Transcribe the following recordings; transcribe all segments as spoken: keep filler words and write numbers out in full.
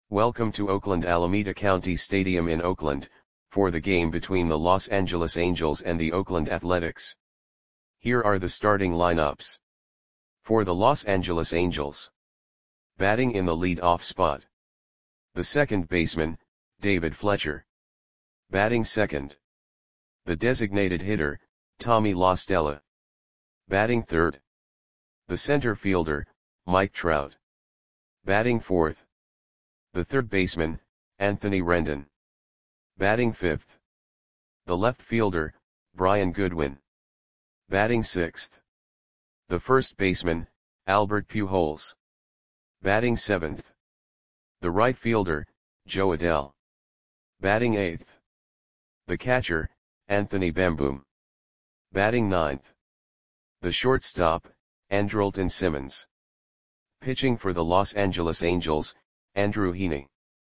Welcome to Oakland Alameda County Stadium in Oakland, for the game between the Los Angeles Angels and the Oakland Athletics. Here are the starting lineups. For the Los Angeles Angels. Batting in the lead-off spot. The second baseman, David Fletcher. Batting second. The designated hitter, Tommy La Stella. Batting third. The center fielder, Mike Trout. Batting fourth. The third baseman, Anthony Rendon. Batting fifth. The left fielder, Brian Goodwin. Batting sixth. The first baseman, Albert Pujols. Batting seventh. The right fielder, Jo Adell. Batting eighth. The catcher, Anthony Bemboom. Batting ninth. The shortstop, Andrelton Simmons. Pitching for the Los Angeles Angels, Andrew Heaney.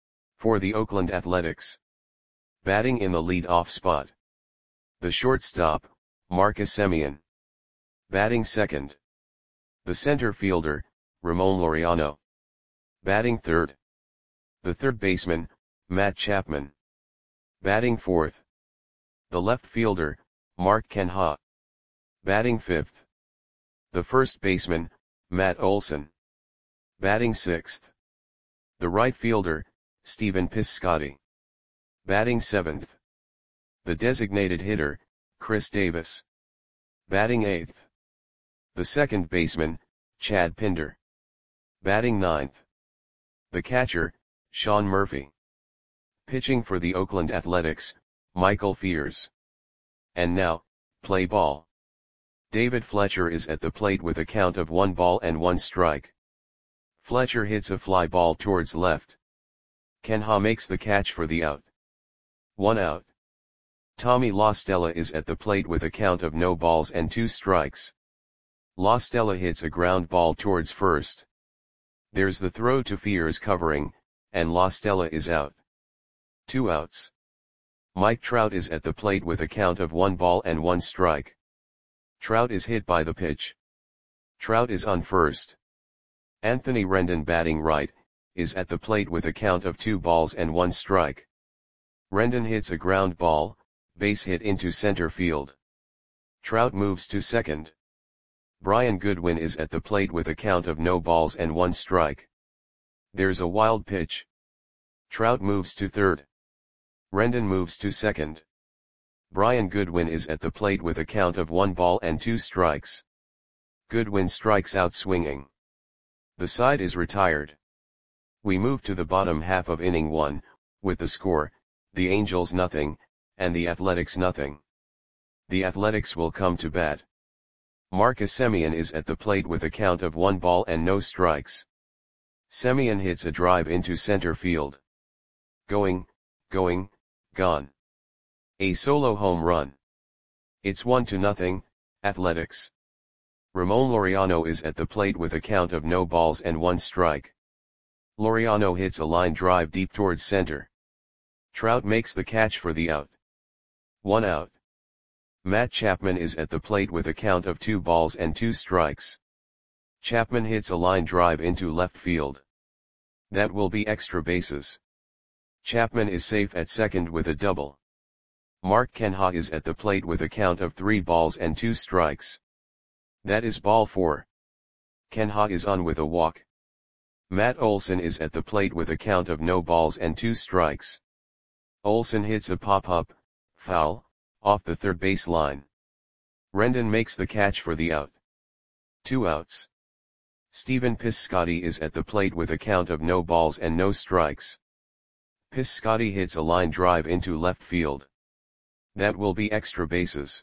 For the Oakland Athletics. Batting in the lead-off spot. The shortstop, Marcus Semien. Batting second. The center fielder, Ramon Laureano. Batting third. The third baseman, Matt Chapman. Batting fourth. The left fielder, Mark Canha. Batting fifth. The first baseman, Matt Olson. Batting sixth. The right fielder, Stephen Piscotty. Batting seventh. The designated hitter, Chris Davis. Batting eighth. The second baseman, Chad Pinder. Batting ninth. The catcher, Sean Murphy. Pitching for the Oakland Athletics, Michael Fears. And now, play ball. David Fletcher is at the plate with a count of one ball and one strike. Fletcher hits a fly ball towards left. Canha makes the catch for the out. One out. Tommy La Stella is at the plate with a count of no balls and two strikes. La Stella hits a ground ball towards first. There's the throw to Fears covering, and La Stella is out. Two outs. Mike Trout is at the plate with a count of one ball and one strike. Trout is hit by the pitch. Trout is on first. Anthony Rendon, batting right, is at the plate with a count of two balls and one strike. Rendon hits a ground ball, base hit into center field. Trout moves to second. Brian Goodwin is at the plate with a count of no balls and one strike. There's a wild pitch. Trout moves to third. Rendon moves to second. Brian Goodwin is at the plate with a count of one ball and two strikes. Goodwin strikes out swinging. The side is retired. We move to the bottom half of inning one, with the score, the Angels nothing, and the Athletics nothing. The Athletics will come to bat. Marcus Semien is at the plate with a count of one ball and no strikes. Semien hits a drive into center field. Going, going, gone. A solo home run. It's one to nothing, Athletics. Ramon Laureano is at the plate with a count of no balls and one strike. Laureano hits a line drive deep towards center. Trout makes the catch for the out. One out. Matt Chapman is at the plate with a count of two balls and two strikes. Chapman hits a line drive into left field. That will be extra bases. Chapman is safe at second with a double. Mark Canha is at the plate with a count of three balls and two strikes. That is ball four. Canha is on with a walk. Matt Olson is at the plate with a count of no balls and two strikes. Olson hits a pop-up, foul, off the third base line. Rendon makes the catch for the out. Two outs. Stephen Piscotty is at the plate with a count of no balls and no strikes. Piscotty hits a line drive into left field. That will be extra bases.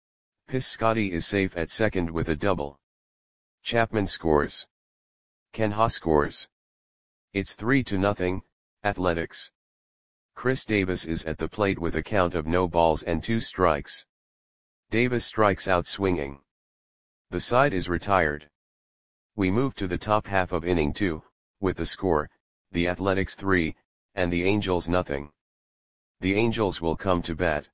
Piscotty is safe at second with a double. Chapman scores. Canha scores. It's three to nothing, Athletics. Chris Davis is at the plate with a count of no balls and two strikes. Davis strikes out swinging. The side is retired. We move to the top half of inning two, with the score, the Athletics three, and the Angels nothing. The Angels will come to bat.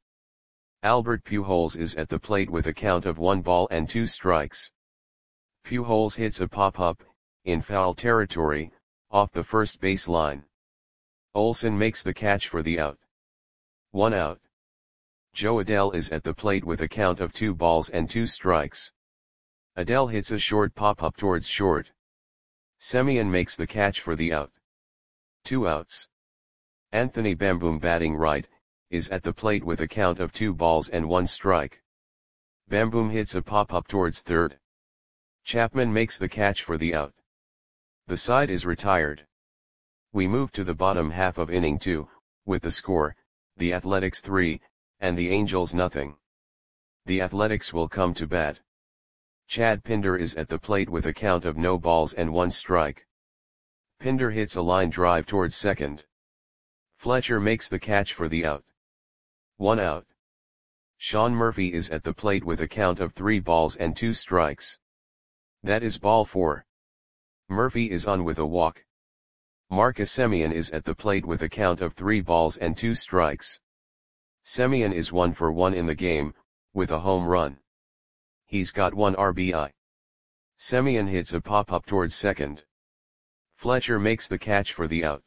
Albert Pujols is at the plate with a count of one ball and two strikes. Pujols hits a pop-up, in foul territory, off the first base line. Olsen makes the catch for the out. One out. Joe Adele is at the plate with a count of two balls and two strikes. Adele hits a short pop-up towards short. Semien makes the catch for the out. Two outs. Anthony Bamboom batting right, is at the plate with a count of two balls and one strike. Bamboom hits a pop-up towards third. Chapman makes the catch for the out. The side is retired. We move to the bottom half of inning two, with the score, the Athletics three, and the Angels nothing. The Athletics will come to bat. Chad Pinder is at the plate with a count of no balls and one strike. Pinder hits a line drive towards second. Fletcher makes the catch for the out. One out. Sean Murphy is at the plate with a count of three balls and two strikes. That is ball four. Murphy is on with a walk. Marcus Semien is at the plate with a count of three balls and two strikes. Semien is one for one in the game, with a home run. He's got one R B I. Semien hits a pop-up towards second. Fletcher makes the catch for the out.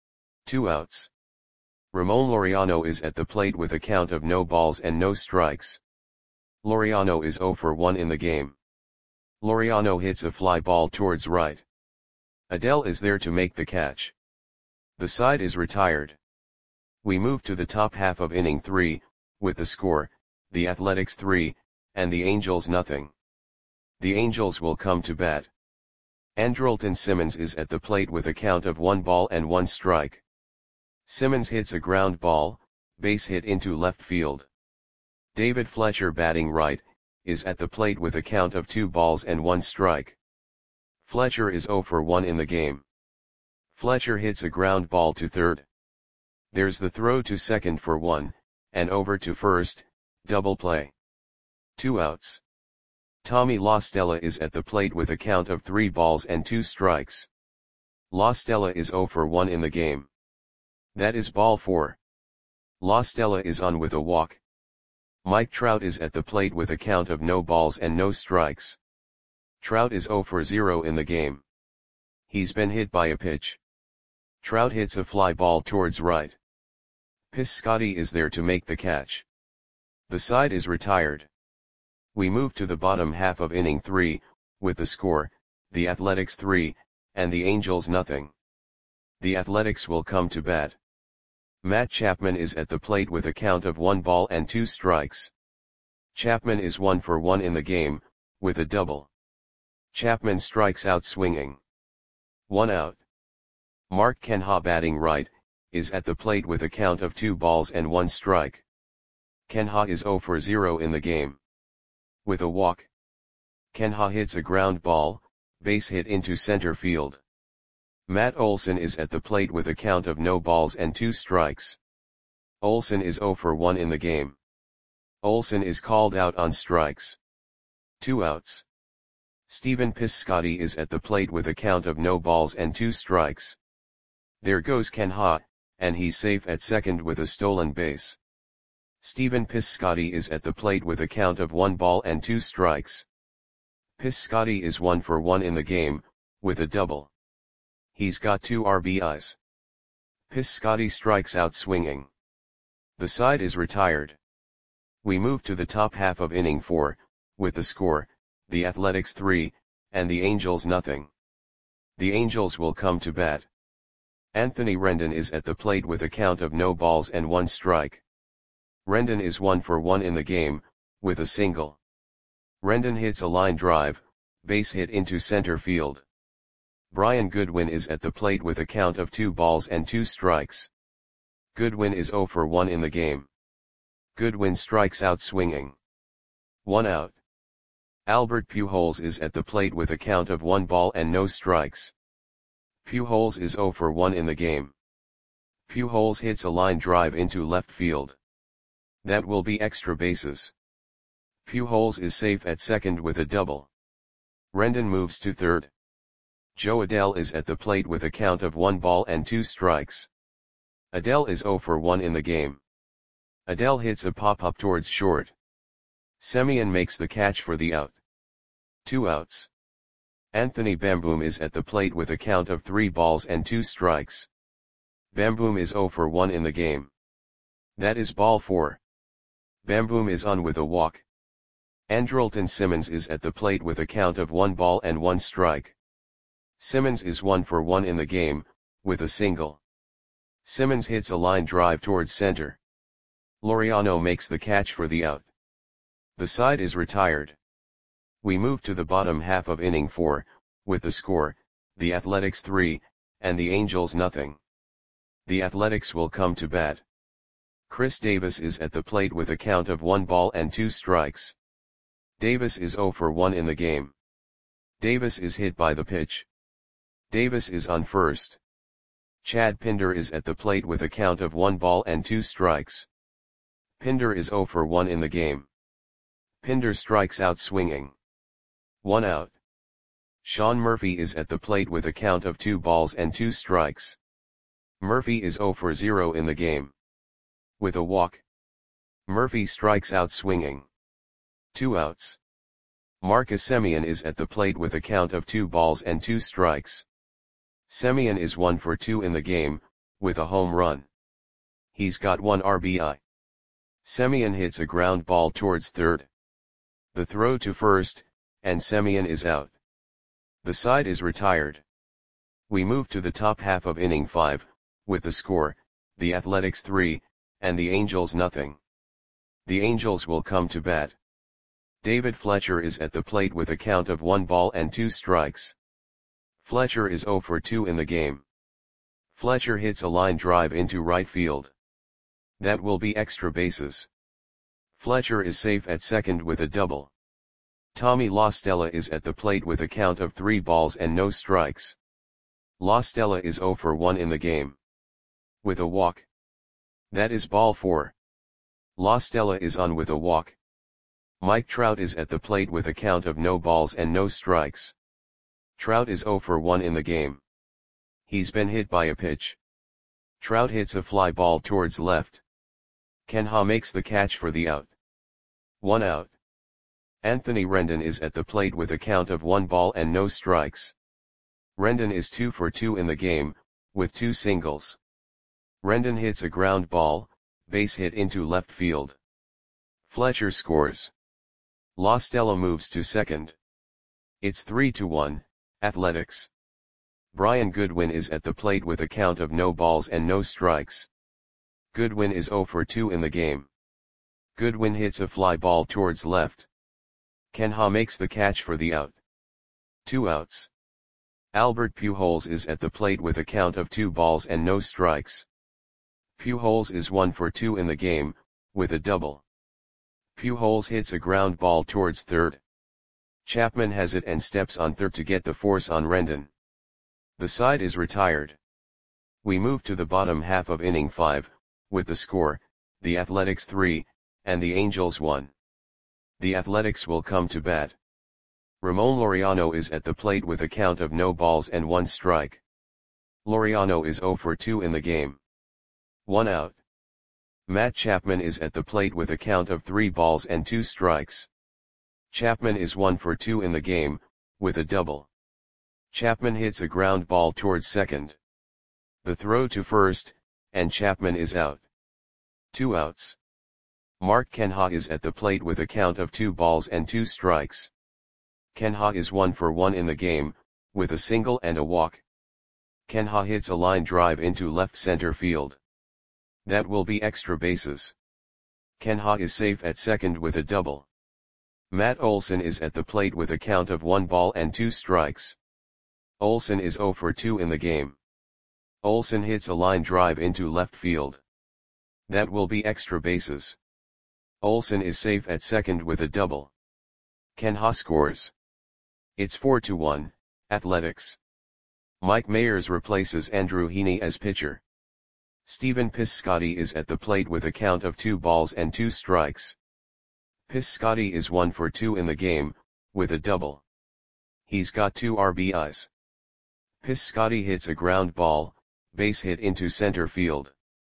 Two outs. Ramon Laureano is at the plate with a count of no balls and no strikes. Laureano is zero for one in the game. Laureano hits a fly ball towards right. Adele is there to make the catch. The side is retired. We move to the top half of inning three, with the score, the Athletics three, and the Angels nothing. The Angels will come to bat. Andrelton Simmons is at the plate with a count of one ball and one strike. Simmons hits a ground ball, base hit into left field. David Fletcher batting right, is at the plate with a count of two balls and one strike. Fletcher is zero for one in the game. Fletcher hits a ground ball to third. There's the throw to second for one, and over to first, double play. Two outs. Tommy La Stella is at the plate with a count of three balls and two strikes. La Stella is zero for one in the game. That is ball four. La Stella is on with a walk. Mike Trout is at the plate with a count of no balls and no strikes. Trout is zero for zero in the game. He's been hit by a pitch. Trout hits a fly ball towards right. Piscotty is there to make the catch. The side is retired. We move to the bottom half of inning three, with the score, the Athletics three, and the Angels nothing. The Athletics will come to bat. Matt Chapman is at the plate with a count of one ball and two strikes. Chapman is one for one in the game, with a double. Chapman strikes out swinging. One out. Mark Kenha batting right, is at the plate with a count of two balls and one strike. Kenha is zero for zero in the game. With a walk. Kenha hits a ground ball, base hit into center field. Matt Olson is at the plate with a count of no balls and two strikes. Olson is zero for one in the game. Olson is called out on strikes. Two outs. Stephen Piscotty is at the plate with a count of no balls and two strikes. There goes Kenha, and he's safe at second with a stolen base. Stephen Piscotty is at the plate with a count of one ball and two strikes. Piscotty is one for one in the game, with a double. He's got two R B Is. Piscotty strikes out swinging. The side is retired. We move to the top half of inning four, with the score, the Athletics three, and the Angels nothing. The Angels will come to bat. Anthony Rendon is at the plate with a count of no balls and one strike. Rendon is one for one in the game, with a single. Rendon hits a line drive, base hit into center field. Brian Goodwin is at the plate with a count of two balls and two strikes. Goodwin is zero for one in the game. Goodwin strikes out swinging. One out. Albert Pujols is at the plate with a count of one ball and no strikes. Pujols is zero for one in the game. Pujols hits a line drive into left field. That will be extra bases. Pujols is safe at second with a double. Rendon moves to third. Joe Adele is at the plate with a count of one ball and two strikes. Adele is zero for one in the game. Adele hits a pop-up towards short. Semien makes the catch for the out. Two outs. Anthony Bamboom is at the plate with a count of three balls and two strikes. Bamboom is zero for one in the game. That is ball four. Bamboom is on with a walk. Andrelton Simmons is at the plate with a count of one ball and one strike. Simmons is one for one in the game, with a single. Simmons hits a line drive towards center. Laureano makes the catch for the out. The side is retired. We move to the bottom half of inning four, with the score, the Athletics three, and the Angels nothing. The Athletics will come to bat. Chris Davis is at the plate with a count of one ball and two strikes. Davis is zero for one in the game. Davis is hit by the pitch. Davis is on first. Chad Pinder is at the plate with a count of one ball and two strikes. Pinder is zero for one in the game. Pinder strikes out swinging. One out. Sean Murphy is at the plate with a count of two balls and two strikes. Murphy is zero for zero in the game. With a walk. Murphy strikes out swinging. Two outs. Marcus Semien is at the plate with a count of two balls and two strikes. Semien is one for two in the game, with a home run. He's got one R B I. Semien hits a ground ball towards third. The throw to first, and Semien is out. The side is retired. We move to the top half of inning five, with the score, the Athletics three, and the Angels nothing. The Angels will come to bat. David Fletcher is at the plate with a count of one ball and two strikes. Fletcher is zero for two in the game. Fletcher hits a line drive into right field. That will be extra bases. Fletcher is safe at second with a double. Tommy La Stella is at the plate with a count of three balls and no strikes. La Stella is zero for one in the game. With a walk. That is ball four. La Stella is on with a walk. Mike Trout is at the plate with a count of no balls and no strikes. Trout is zero for one in the game. He's been hit by a pitch. Trout hits a fly ball towards left. Ken Ha makes the catch for the out. One out. Anthony Rendon is at the plate with a count of one ball and no strikes. Rendon is two for two in the game, with two singles. Rendon hits a ground ball, base hit into left field. Fletcher scores. La Stella moves to second. It's three to one, Athletics. Brian Goodwin is at the plate with a count of no balls and no strikes. Goodwin is zero for two in the game. Goodwin hits a fly ball towards left. Ken Ha makes the catch for the out. Two outs. Albert Pujols is at the plate with a count of two balls and no strikes. Pujols is one for two in the game, with a double. Pujols hits a ground ball towards third. Chapman has it and steps on third to get the force on Rendon. The side is retired. We move to the bottom half of inning five, with the score, the Athletics three, and the Angels one. The Athletics will come to bat. Ramon Laureano is at the plate with a count of no balls and one strike. Laureano is zero for two in the game. One out. Matt Chapman is at the plate with a count of three balls and two strikes. Chapman is one for two in the game, with a double. Chapman hits a ground ball towards second. The throw to first, and Chapman is out. Two outs. Mark Canha is at the plate with a count of two balls and two strikes. Canha is one for one in the game, with a single and a walk. Canha hits a line drive into left center field. That will be extra bases. Canha is safe at second with a double. Matt Olson is at the plate with a count of one ball and two strikes. Olson is zero for two in the game. Olson hits a line drive into left field. That will be extra bases. Olson is safe at second with a double. Canha scores. It's four to one, Athletics. Mike Mayers replaces Andrew Heaney as pitcher. Stephen Piscotty is at the plate with a count of two balls and two strikes. Piscotty is one for two in the game, with a double. He's got two R B Is. Piscotty hits a ground ball, base hit into center field.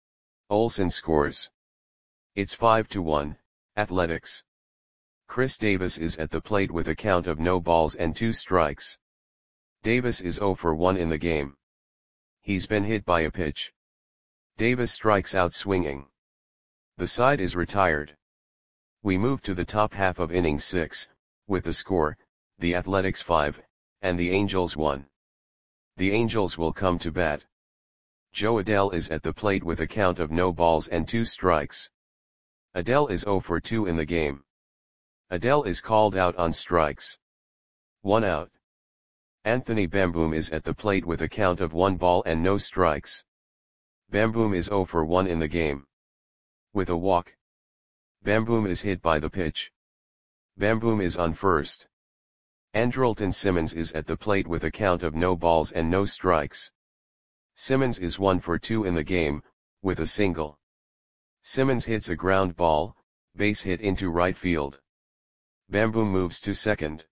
Olson scores. It's five to one, Athletics. Chris Davis is at the plate with a count of no balls and two strikes. Davis is zero for one in the game. He's been hit by a pitch. Davis strikes out swinging. The side is retired. We move to the top half of inning six, with the score, the Athletics five, and the Angels one. The Angels will come to bat. Jo Adell is at the plate with a count of no balls and two strikes. Adell is oh for two in the game. Adell is called out on strikes. One out. Anthony Bamboom is at the plate with a count of one ball and no strikes. Bamboom is oh for one in the game. With a walk. Bamboom is hit by the pitch. Bamboom is on first. Andrelton Simmons is at the plate with a count of no balls and no strikes. Simmons is one for two in the game, with a single. Simmons hits a ground ball, base hit into right field. Bamboom moves to second.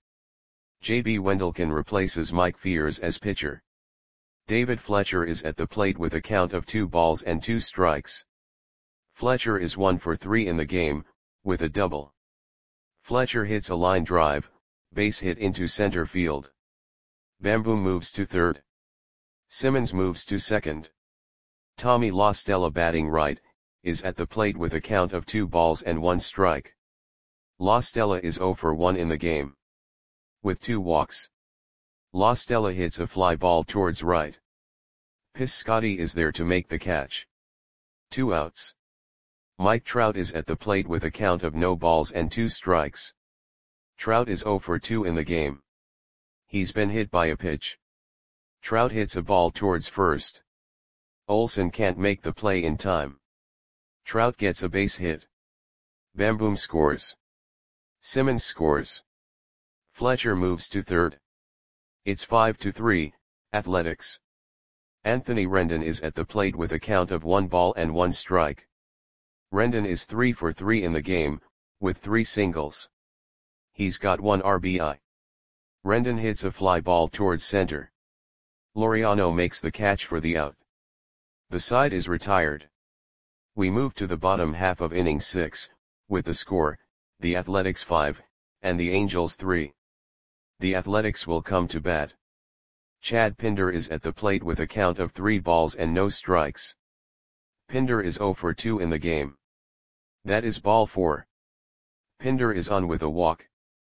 J B Wendelken replaces Mike Fears as pitcher. David Fletcher is at the plate with a count of two balls and two strikes. Fletcher is one for three in the game, with a double. Fletcher hits a line drive, base hit into center field. Bamboom moves to third. Simmons moves to second. Tommy La Stella, batting right, is at the plate with a count of two balls and one strike. La Stella is oh for one in the game. With two walks. La Stella hits a fly ball towards right. Piscotty is there to make the catch. Two outs. Mike Trout is at the plate with a count of no balls and two strikes. Trout is oh for two in the game. He's been hit by a pitch. Trout hits a ball towards first. Olsen can't make the play in time. Trout gets a base hit. Bamboom scores. Simmons scores. Fletcher moves to third. It's five to three, Athletics. Anthony Rendon is at the plate with a count of one ball and one strike. Rendon is three for three in the game, with three singles. He's got one R B I. Rendon hits a fly ball towards center. Laureano makes the catch for the out. The side is retired. We move to the bottom half of inning six, with the score, the Athletics five, and the Angels three. The Athletics will come to bat. Chad Pinder is at the plate with a count of three balls and no strikes. Pinder is oh for two in the game. That is ball four. Pinder is on with a walk.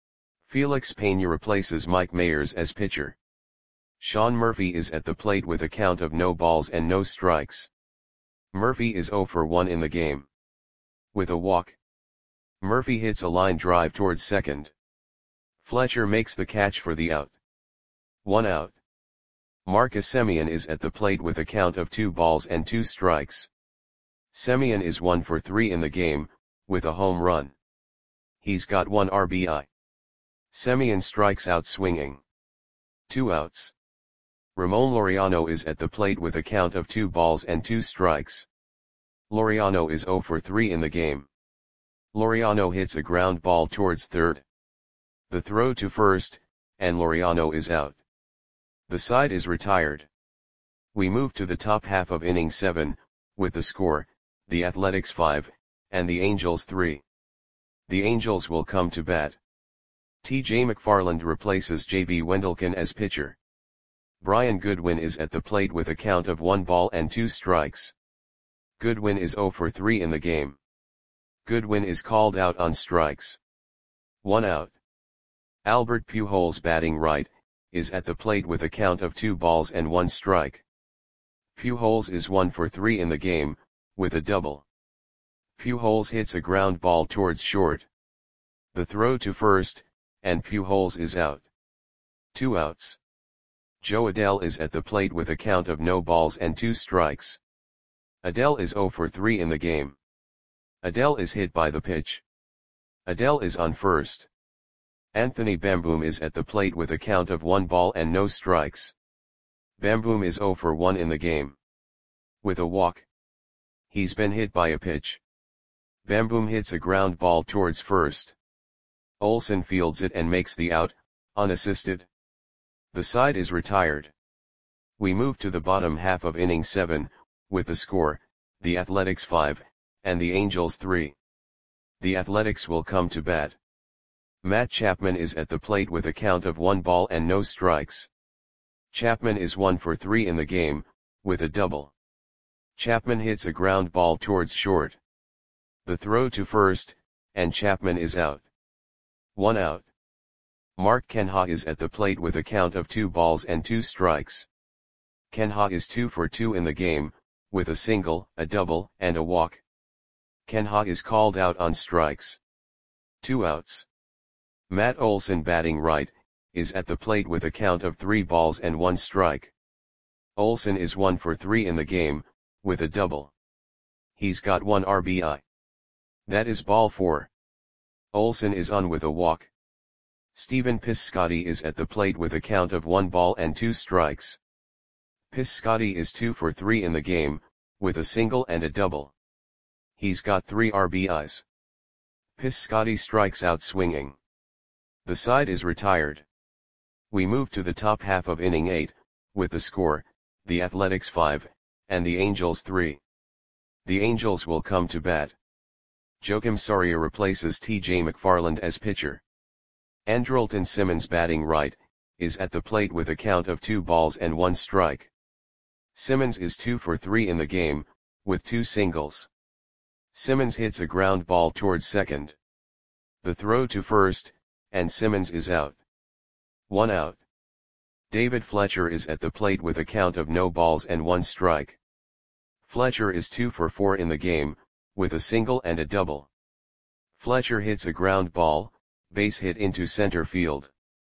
Felix Pena replaces Mike Mayers as pitcher. Sean Murphy is at the plate with a count of no balls and no strikes. Murphy is oh for one in the game. With a walk. Murphy hits a line drive towards second. Fletcher makes the catch for the out. One out. Marcus Semien is at the plate with a count of two balls and two strikes. Semien is one for three in the game, with a home run. He's got one R B I. Semien strikes out swinging. Two outs. Ramon Laureano is at the plate with a count of two balls and two strikes. Laureano is oh for three in the game. Laureano hits a ground ball towards third. The throw to first, and Laureano is out. The side is retired. We move to the top half of inning seven, with the score, the Athletics five, and the Angels three. The Angels will come to bat. T J McFarland replaces J B Wendelken as pitcher. Brian Goodwin is at the plate with a count of one ball and two strikes. Goodwin is oh for three in the game. Goodwin is called out on strikes. One out. Albert Pujols, batting right, is at the plate with a count of two balls and one strike. Pujols is one for three in the game, with a double. Pujols hits a ground ball towards short. The throw to first, and Pujols is out. Two outs. Jo Adell is at the plate with a count of no balls and two strikes. Adell is oh for three in the game. Adell is hit by the pitch. Adell is on first. Anthony Bamboom is at the plate with a count of one ball and no strikes. Bamboom is oh for one in the game. With a walk. He's been hit by a pitch. Bamboom hits a ground ball towards first. Olsen fields it and makes the out, unassisted. The side is retired. We move to the bottom half of inning seven, with the score, the Athletics five, and the Angels three. The Athletics will come to bat. Matt Chapman is at the plate with a count of one ball and no strikes. Chapman is one for three in the game, with a double. Chapman hits a ground ball towards short. The throw to first, and Chapman is out. One out. Mark Kenha is at the plate with a count of two balls and two strikes. Kenha is two for two in the game, with a single, a double, and a walk. Kenha is called out on strikes. Two outs. Matt Olson, batting right, is at the plate with a count of three balls and one strike. Olson is one for three in the game, with a double. He's got one R B I. That is ball four. Olson is on with a walk. Stephen Piscotty is at the plate with a count of one ball and two strikes. Piscotty is two for three in the game, with a single and a double. He's got three R B Is. Piscotty strikes out swinging. The side is retired. We move to the top half of inning eight, with the score, the Athletics five, and the Angels three. The Angels will come to bat. Joakim Soria replaces T J McFarland as pitcher. Andrelton Simmons, batting right, is at the plate with a count of two balls and one strike. Simmons is two for three in the game, with two singles. Simmons hits a ground ball towards second. The throw to first, and Simmons is out. One out. David Fletcher is at the plate with a count of no balls and one strike. Fletcher is two for four in the game, with a single and a double. Fletcher hits a ground ball, base hit into center field.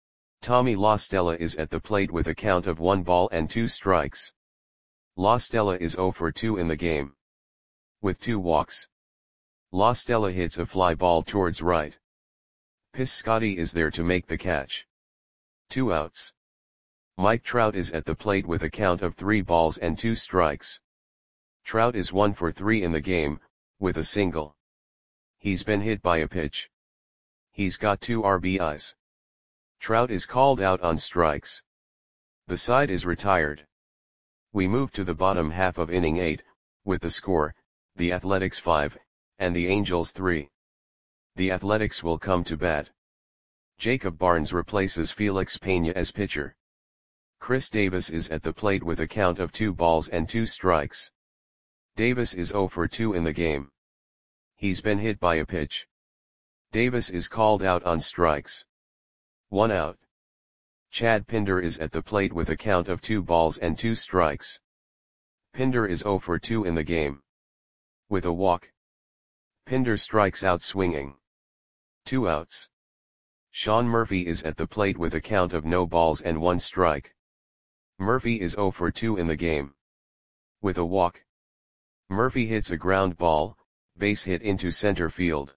Tommy La Stella is at the plate with a count of one ball and two strikes. La Stella is zero for two in the game. With two walks. La Stella hits a fly ball towards right. Piscotty is there to make the catch. Two outs. Mike Trout is at the plate with a count of three balls and two strikes. Trout is one for three in the game, with a single. He's been hit by a pitch. He's got two R B Is. Trout is called out on strikes. The side is retired. We move to the bottom half of inning eight, with the score, the Athletics five, and the Angels three. The Athletics will come to bat. Jacob Barnes replaces Felix Pena as pitcher. Chris Davis is at the plate with a count of two balls and two strikes. Davis is zero for two in the game. He's been hit by a pitch. Davis is called out on strikes. One out. Chad Pinder is at the plate with a count of two balls and two strikes. Pinder is zero for two in the game. With a walk. Pinder strikes out swinging. Two outs. Sean Murphy is at the plate with a count of no balls and one strike. Murphy is zero for two in the game. With a walk. Murphy hits a ground ball, base hit into center field.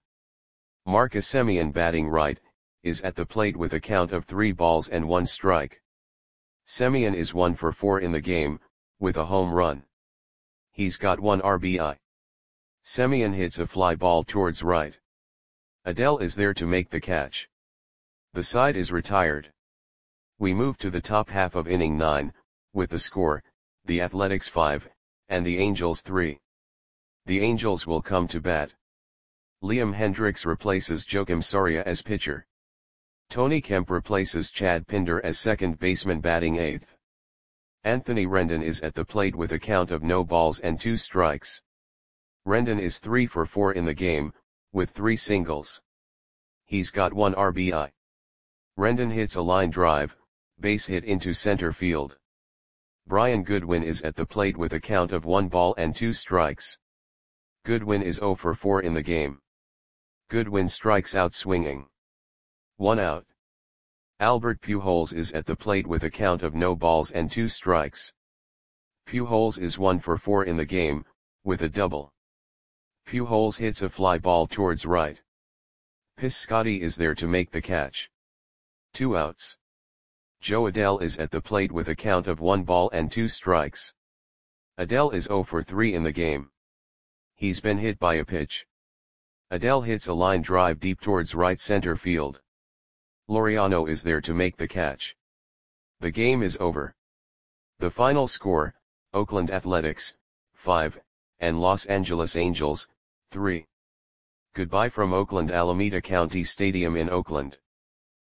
Marcus Semien, batting right, is at the plate with a count of three balls and one strike. Semien is one for four in the game, with a home run. He's got one R B I. Semien hits a fly ball towards right. Adell is there to make the catch. The side is retired. We move to the top half of inning nine, with the score, the Athletics five, and the Angels three. The Angels will come to bat. Liam Hendriks replaces Joakim Soria as pitcher. Tony Kemp replaces Chad Pinder as second baseman, batting eighth. Anthony Rendon is at the plate with a count of no balls and two strikes. Rendon is three for four in the game, with three singles. He's got one R B I. Rendon hits a line drive, base hit into center field. Brian Goodwin is at the plate with a count of one ball and two strikes. Goodwin is zero for four in the game. Goodwin strikes out swinging. One out. Albert Pujols is at the plate with a count of no balls and two strikes. Pujols is one for four in the game, with a double. Pujols hits a fly ball towards right. Piscotty is there to make the catch. Two outs. Joe Adell is at the plate with a count of one ball and two strikes. Adell is zero for three in the game. He's been hit by a pitch. Adell hits a line drive deep towards right center field. Laureano is there to make the catch. The game is over. The final score, Oakland Athletics, five, and Los Angeles Angels, three. Goodbye from Oakland Alameda County Stadium in Oakland.